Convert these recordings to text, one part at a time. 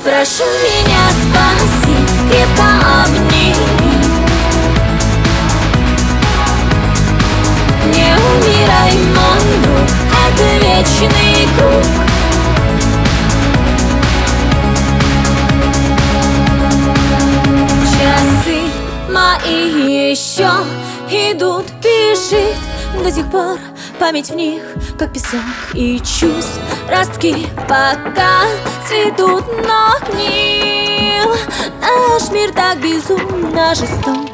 Прошу меня, спаси, крепко обними. Не умирай, мой друг, это вечный круг. Часы мои еще идут, бежит до сих пор память в них, как песок и чувств. Ростки пока цветут, но к ним наш мир так безумно жесток.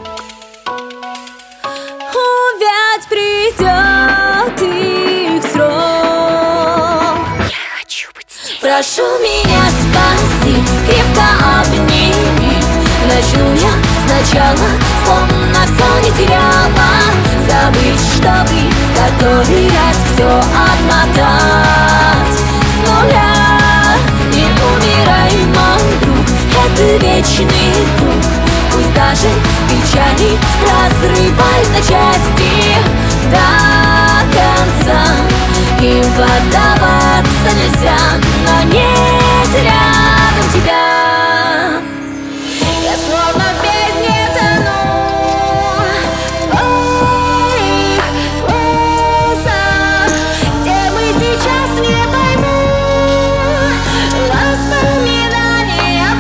Увядь придет их срок. Я хочу быть здесь. Прошу меня, спаси, крепко обними. Начну я сначала, словно все не теряла. Забыть, чтобы который раз все отмотать с нуля. Не умирай, мой друг, это вечный круг. Пусть даже печали разрывают на части до конца. Им поддаваться нельзя, но нет рядом тебя. Я словно в бездне тону в твоих глазах, где мы сейчас не пойму воспоминания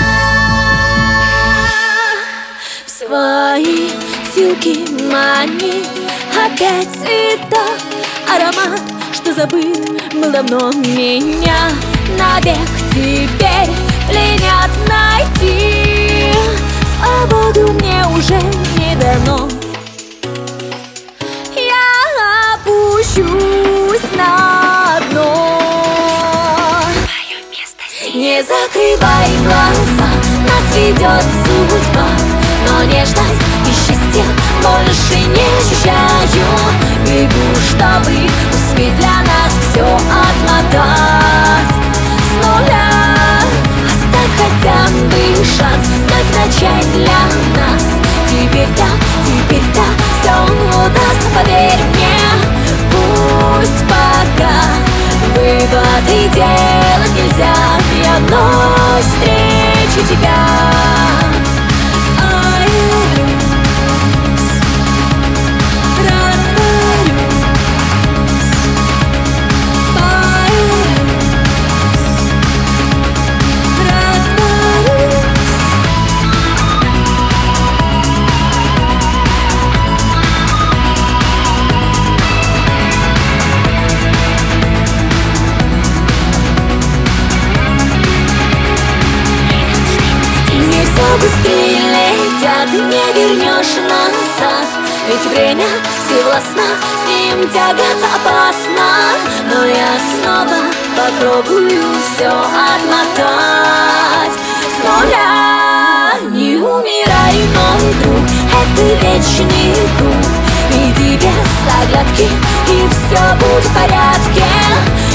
прах. В свои силки мани опять цветок, аромат, что забыт был давно, меня навек теперь пленят. Найти свободу мне уже не дано. Я опущусь на дно. Твое место здесь. Не закрывай глаза, нас ведет судьба, но нежность и счастье больше не ощущаю. Бегу, чтобы успеть для нас все отмотать с нуля. Оставь хотя бы шанс вновь начать для нас. Теперь-то все удастся, поверь мне. Пусть пока выводы делать нельзя, я вновь встречу тебя. Быстрее летят, не вернешь назад. Ведь время всевластно, с ним тягаться опасно. Но я снова попробую все отмотать с нуля. Не умирай, мой друг, это вечный круг. Иди без оглядки, и все будет в порядке.